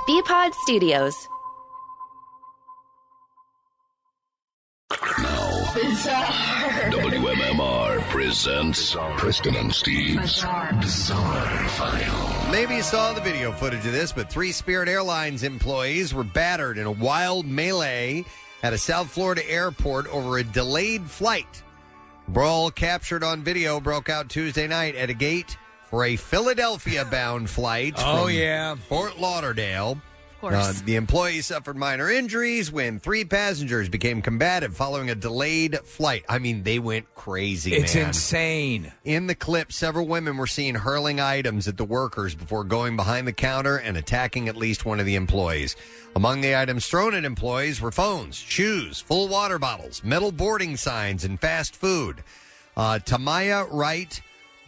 Bpod Studios. WMMR presents Preston and Steve's Bizarre File. Maybe you saw the video footage of this, but 3 Spirit Airlines employees were battered in a wild melee at a South Florida airport over a delayed flight. Brawl captured on video broke out Tuesday night at a gate for a Philadelphia-bound flight from Fort Lauderdale. Of course. The employees suffered minor injuries when 3 passengers became combative following a delayed flight. I mean, they went crazy, It's man. insane. In the clip, several women were seen hurling items at the workers before going behind the counter and attacking at least one of the employees. Among the items thrown at employees were phones, shoes, full water bottles, metal boarding signs, and fast food. Tamaya Wright,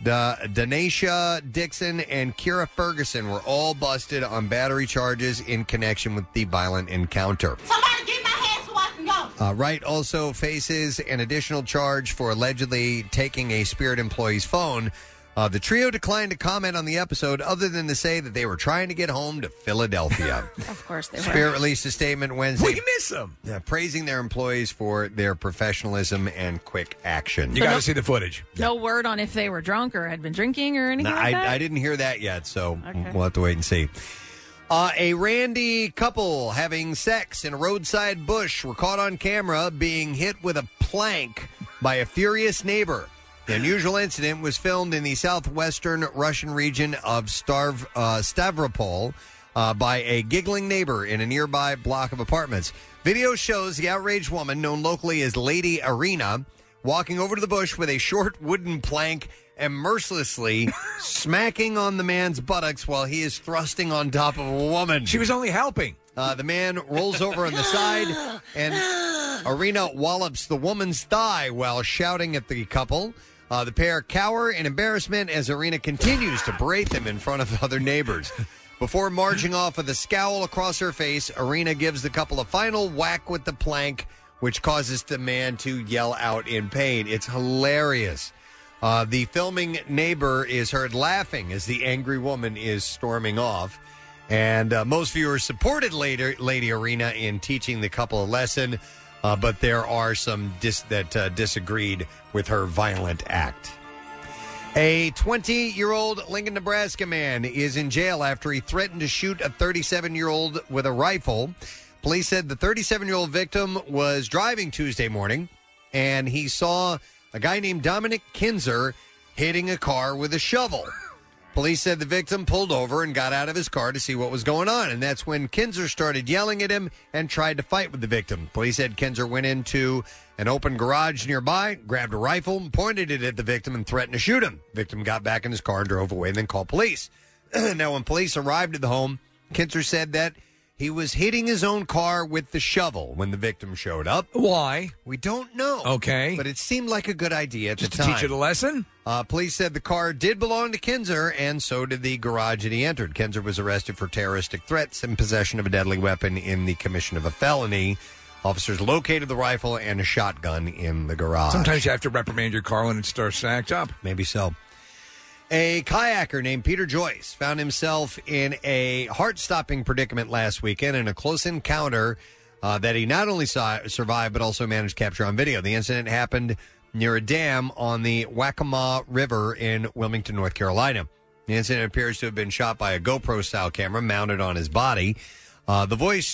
Danesha Dixon, and Kira Ferguson were all busted on battery charges in connection with the violent encounter. Somebody get my hand so I can go. Wright also faces an additional charge for allegedly taking a Spirit employee's phone. The trio declined to comment on the episode other than to say that they were trying to get home to Philadelphia. Of course they were. Spirit released a statement Wednesday. We miss them. Praising their employees for their professionalism and quick action. You got to see the footage. No word on if they were drunk or had been drinking or anything like that? I didn't hear that yet, so Okay. we'll have to wait and see. A randy couple having sex in a roadside bush were caught on camera being hit with a plank by a furious neighbor. The unusual incident was filmed in the southwestern Russian region of Stavropol by a giggling neighbor in a nearby block of apartments. Video shows the outraged woman, known locally as Lady Arena, walking over to the bush with a short wooden plank and mercilessly smacking on the man's buttocks while he is thrusting on top of a woman. She was only helping. The man rolls over on the side, and Arena wallops the woman's thigh while shouting at the couple. The pair cower in embarrassment as Arena continues to berate them in front of other neighbors. Before marching off with a scowl across her face, Arena gives the couple a final whack with the plank, which causes the man to yell out in pain. It's hilarious. The filming neighbor is heard laughing as the angry woman is storming off. And most viewers supported Lady Arena in teaching the couple a lesson, but there are some that disagreed with her violent act. A 20-year-old Lincoln, Nebraska man is in jail after he threatened to shoot a 37-year-old with a rifle. Police said the 37-year-old victim was driving Tuesday morning, and he saw a guy named Dominic Kinzer hitting a car with a shovel. Police said the victim pulled over and got out of his car to see what was going on, and that's when Kinzer started yelling at him and tried to fight with the victim. Police said Kinzer went into an open garage nearby, grabbed a rifle, pointed it at the victim, and threatened to shoot him. The victim got back in his car and drove away and then called police. Now, when police arrived at the home, Kinzer said that he was hitting his own car with the shovel when the victim showed up. Why? We don't know. Okay. But it seemed like a good idea at Just the to time. teach it a lesson? Police said the car did belong to Kinzer, and so did the garage that he entered. Kinzer was arrested for terroristic threats and possession of a deadly weapon in the commission of a felony. Officers located the rifle and a shotgun in the garage. Sometimes you have to reprimand your car when it starts to act up. Maybe so. A kayaker named Peter Joyce found himself in a heart-stopping predicament last weekend in a close encounter that he not only survived but also managed to capture on video. The incident happened near a dam on the Waccamaw River in Wilmington, North Carolina. The incident appears to have been shot by a GoPro-style camera mounted on his body. The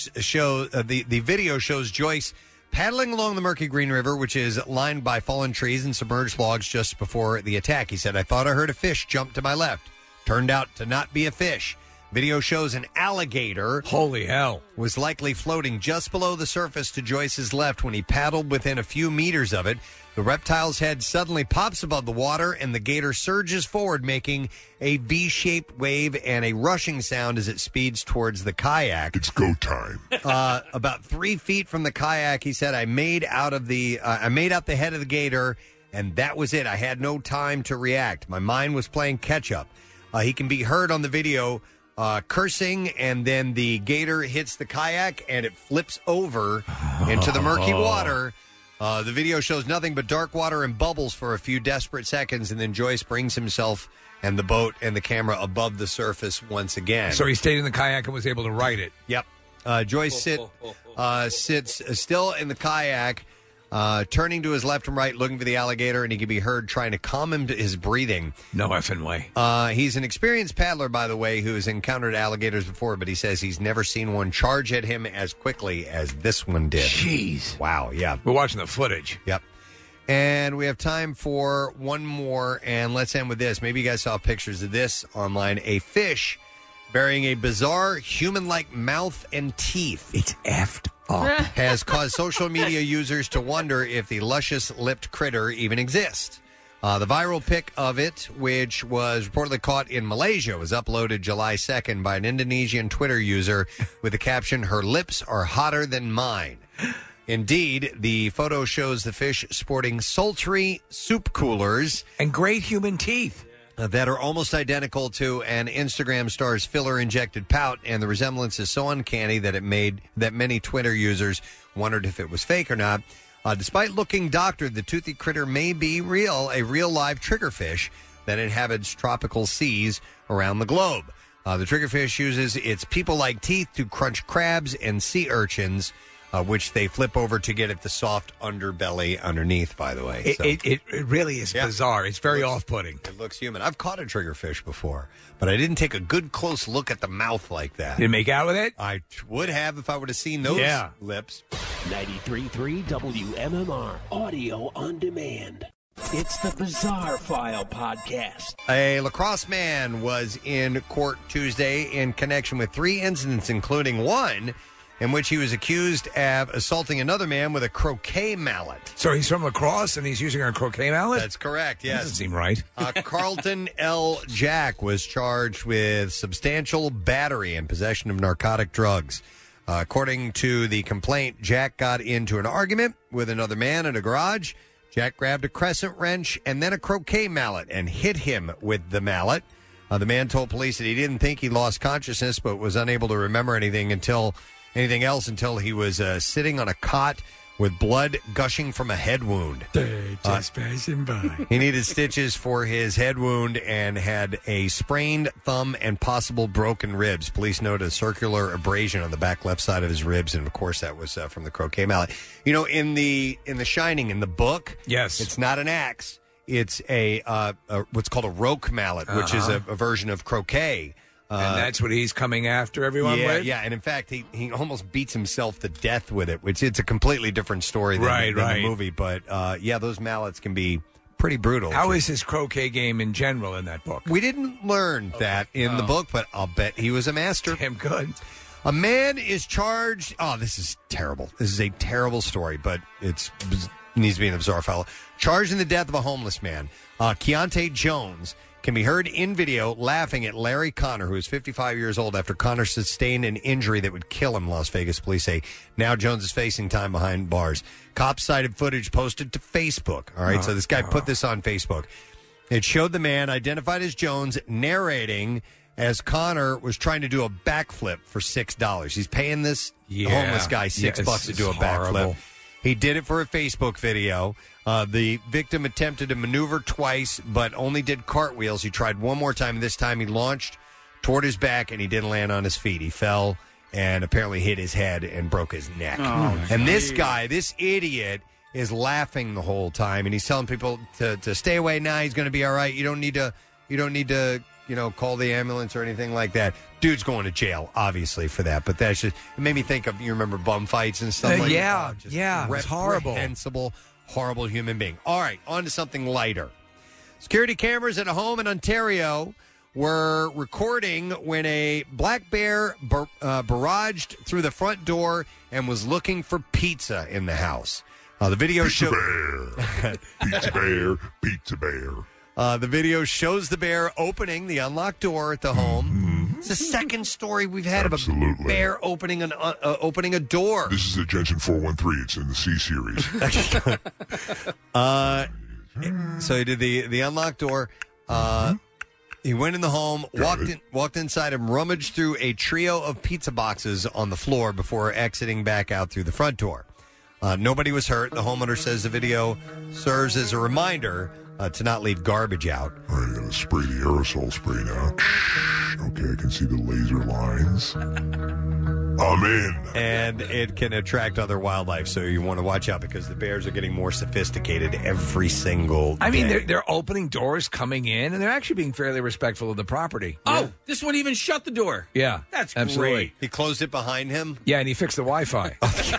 video shows Joyce paddling along the murky Green River, which is lined by fallen trees and submerged logs just before the attack. He said, "I thought I heard a fish jump to my left. Turned out to not be a fish." Video shows an alligator. Holy hell. Was likely floating just below the surface to Joyce's left when he paddled within a few meters of it. The reptile's head suddenly pops above the water, and the gator surges forward, making a V-shaped wave and a rushing sound as it speeds towards the kayak. It's go time. About 3 feet from the kayak, he said, I made out the head of the gator, and that was it. I had no time to react. My mind was playing catch-up. He can be heard on the video cursing, and then the gator hits the kayak, and it flips over into the murky water. The video shows nothing but dark water and bubbles for a few desperate seconds, and then Joyce brings himself and the boat and the camera above the surface once again. So he stayed in the kayak and was able to write it. Yep. Joyce sits still in the kayak, turning to his left and right, looking for the alligator, and he can be heard trying to calm him to his breathing. No effing way. He's an experienced paddler, by the way, who has encountered alligators before, but he says he's never seen one charge at him as quickly as this one did. Jeez. Wow, yeah. We're watching the footage. Yep. And we have time for one more, and let's end with this. Maybe you guys saw pictures of this online. A fish bearing a bizarre human-like mouth and teeth. It's effed up. Has caused social media users to wonder if the luscious-lipped critter even exists. The viral pic of it, which was reportedly caught in Malaysia, was uploaded July 2nd by an Indonesian Twitter user with the caption, "Her lips are hotter than mine." Indeed, the photo shows the fish sporting sultry soup coolers and great human teeth that are almost identical to an Instagram star's filler-injected pout, and the resemblance is so uncanny that it made that many Twitter users wondered if it was fake or not. Despite looking doctored, the toothy critter may be a real live triggerfish that inhabits tropical seas around the globe. The triggerfish uses its people-like teeth to crunch crabs and sea urchins, which they flip over to get at the soft underbelly underneath, by the way. It really is bizarre. It's very off-putting. It looks human. I've caught a triggerfish before, but I didn't take a good close look at the mouth like that. Did you make out with it? I would have if I would have seen those lips. 93.3 WMMR, audio on demand. It's the Bizarre File Podcast. A La Crosse man was in court Tuesday in connection with 3 incidents, including one in which he was accused of assaulting another man with a croquet mallet. So he's from La Crosse and he's using a croquet mallet? That's correct, yes. Doesn't seem right. Carlton L. Jack was charged with substantial battery and possession of narcotic drugs. According to the complaint, Jack got into an argument with another man in a garage. Jack grabbed a crescent wrench and then a croquet mallet and hit him with the mallet. The man told police that he didn't think he lost consciousness but was unable to remember anything else until he was sitting on a cot with blood gushing from a head wound. Just passing by. He needed stitches for his head wound and had a sprained thumb and possible broken ribs. Police noted a circular abrasion on the back left side of his ribs, and of course that was from the croquet mallet. You know, in the Shining, in the book, yes, it's not an axe. It's a what's called a roque mallet, which is a version of croquet. And that's what he's coming after everyone with? Yeah, and in fact, he almost beats himself to death with it, which it's a completely different story than the movie. But, those mallets can be pretty brutal. How is his croquet game in general in that book? We didn't learn that in the book, but I'll bet he was a master. Damn good. A man is charged... Oh, this is terrible. This is a terrible story, but it needs to be in the Bizarre File. Charged in the death of a homeless man, Keontae Jones can be heard in video laughing at Larry Connor, who is 55 years old, after Connor sustained an injury that would kill him, Las Vegas police say. Now Jones is facing time behind bars. Cops cited footage posted to Facebook. All right, so this guy put this on Facebook. It showed the man, identified as Jones, narrating as Connor was trying to do a backflip for $6. He's paying this homeless guy $6 to do a backflip. He did it for a Facebook video. The victim attempted to maneuver twice, but only did cartwheels. He tried one more time. This time he launched toward his back, and he didn't land on his feet. He fell and apparently hit his head and broke his neck. And this guy, this idiot, is laughing the whole time, and he's telling people to stay away now. He's going to be all right. You don't need to call the ambulance or anything like that. Dude's going to jail, obviously, for that. But that's just, it made me think of, you remember bum fights and stuff like that? Yeah, it's horrible. Reprehensible, horrible human being. All right, on to something lighter. Security cameras at a home in Ontario were recording when a black bear barraged through the front door and was looking for pizza in the house. The video Pizza bear. Pizza bear. Pizza bear. The video shows the bear opening the unlocked door at the home. It's the second story we've had of a bear opening a door. This is the Jensen 413. It's in the C series. So he did the unlocked door. He went in the home, walked inside and rummaged through a trio of pizza boxes on the floor before exiting back out through the front door. Nobody was hurt. The homeowner says the video serves as a reminder to not leave garbage out. All right, gotta spray the aerosol spray now. Okay, I can see the laser lines. I'm in. And it can attract other wildlife, so you want to watch out because the bears are getting more sophisticated every single day. I mean, they're opening doors coming in, and they're actually being fairly respectful of the property. Oh, this one even shut the door. Yeah. That's absolutely. great. He closed it behind him? Yeah, and he fixed the Wi-Fi.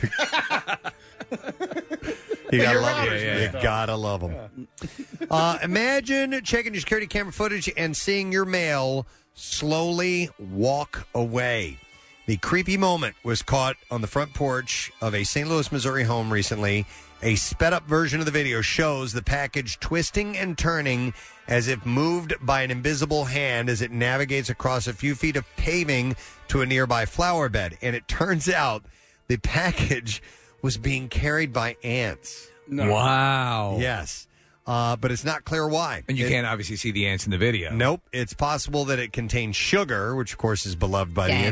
You gotta love him. You gotta love him. Imagine checking your security camera footage and seeing your mail slowly walk away. The creepy moment was caught on the front porch of a St. Louis, Missouri home recently. A sped-up version of the video shows the package twisting and turning as if moved by an invisible hand as it navigates across a few feet of paving to a nearby flower bed. And it turns out the package was being carried by ants. No. Wow. Yes. But it's not clear why. And you can't obviously see the ants in the video. Nope. It's possible that it contains sugar, which, of course, is beloved by the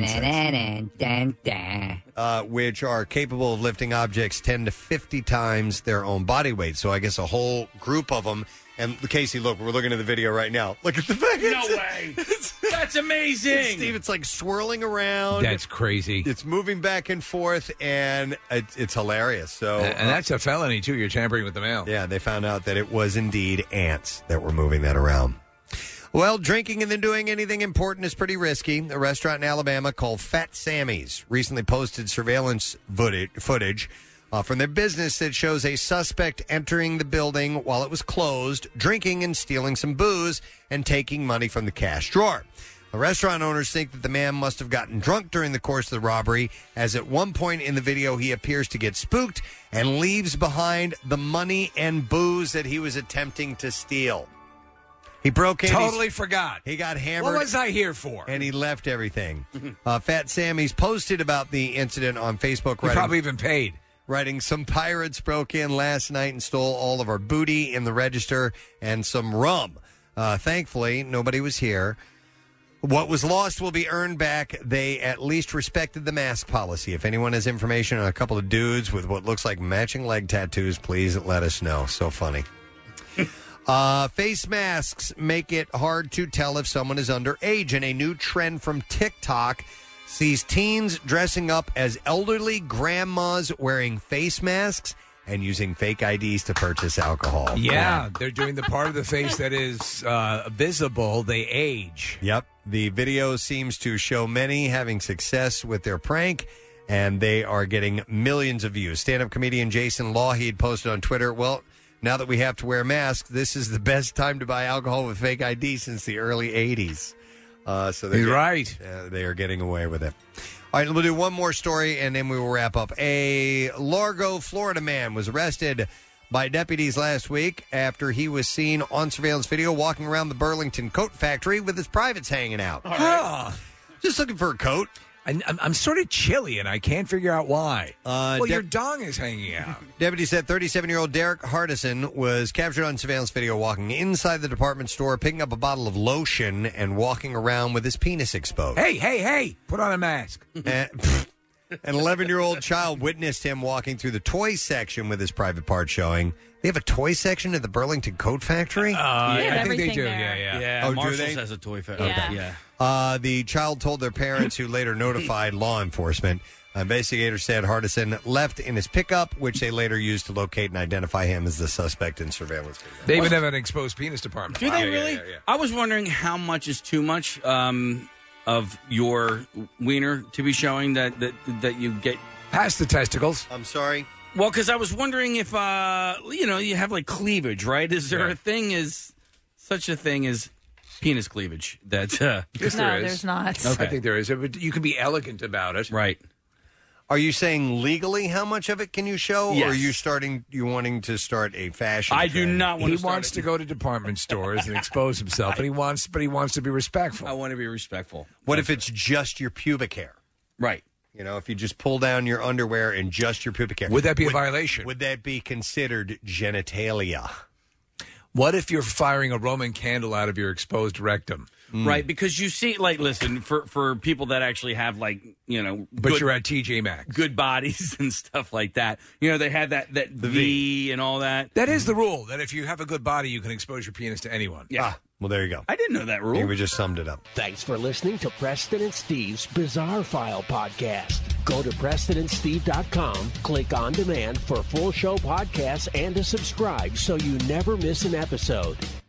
insects, which are capable of lifting objects 10 to 50 times their own body weight. So I guess a whole group of them. And, Casey, look, we're looking at the video right now. Look at the package. No way. That's amazing. Steve, it's like swirling around. That's crazy. It's moving back and forth, and it's hilarious. So, and that's a felony, too. You're tampering with the mail. Yeah, they found out that it was indeed ants that were moving that around. Well, drinking and then doing anything important is pretty risky. A restaurant in Alabama called Fat Sammy's recently posted surveillance footage from their business that shows a suspect entering the building while it was closed, drinking and stealing some booze, and taking money from the cash drawer. The restaurant owners think that the man must have gotten drunk during the course of the robbery, as at one point in the video he appears to get spooked and leaves behind the money and booze that he was attempting to steal. He broke in. Totally forgot. He got hammered. What was I here for? And he left everything. Fat Sammy's posted about the incident on Facebook. He probably even paid. Writing, some pirates broke in last night and stole all of our booty in the register and some rum. Thankfully, nobody was here. What was lost will be earned back. They at least respected the mask policy. If anyone has information on a couple of dudes with what looks like matching leg tattoos, please let us know. So funny. Face masks make it hard to tell if someone is underage, and a new trend from TikTok sees teens dressing up as elderly grandmas wearing face masks and using fake IDs to purchase alcohol. Yeah, they're doing the part of the face that is visible. They age. Yep. The video seems to show many having success with their prank, and they are getting millions of views. Stand-up comedian Jason Lawhead posted on Twitter, well, now that we have to wear masks, this is the best time to buy alcohol with fake ID since the early 80s. So He's right. They are getting away with it. All right, we'll do one more story, and then we will wrap up. A Largo, Florida man was arrested by deputies last week after he was seen on surveillance video walking around the Burlington coat factory with his privates hanging out. Right. Just looking for a coat. I'm sort of chilly, and I can't figure out why. Your dong is hanging out. Deputy said 37-year-old Derek Hardison was captured on surveillance video walking inside the department store, picking up a bottle of lotion and walking around with his penis exposed. Hey, put on a mask. An 11-year-old child witnessed him walking through the toy section with his private part showing. They have a toy section at the Burlington Coat Factory? I think they do. There. Yeah, Oh, Marshalls do they? has a toy factory. Yeah. The child told their parents, who later notified law enforcement. Investigators said Hardison left in his pickup, which they later used to locate and identify him as the suspect in surveillance video. They even have an exposed penis department. Do they really? Yeah. I was wondering how much is too much of your wiener to be showing that you get past the testicles. I'm sorry. Well, because I was wondering if you have like cleavage, right? Is there a thing such a thing as penis cleavage? That yes, no, there is. there's not. Okay. I think there is, but you can be elegant about it, right? Are you saying legally how much of it can you show, Yes. or are you wanting to start a fashion? I do trend? not want He to. wants to go to department stores and expose himself, but he wants to be respectful. I want to be respectful. What if it's just your pubic hair? Right. You know, if you just pull down your underwear and just your pubic hair. Would that be a violation? Would that be considered genitalia? What if you're firing a Roman candle out of your exposed rectum? Right, because you see, like, listen, for people that actually have, like, But you're at TJ Maxx. Good bodies and stuff like that. They had that V and all that. That is the rule, that if you have a good body, you can expose your penis to anyone. Yeah. Well, there you go. I didn't know that rule. I think we just summed it up. Thanks for listening to Preston and Steve's Bizarre File podcast. Go to PrestonandSteve.com, click on demand for full show podcasts and to subscribe so you never miss an episode.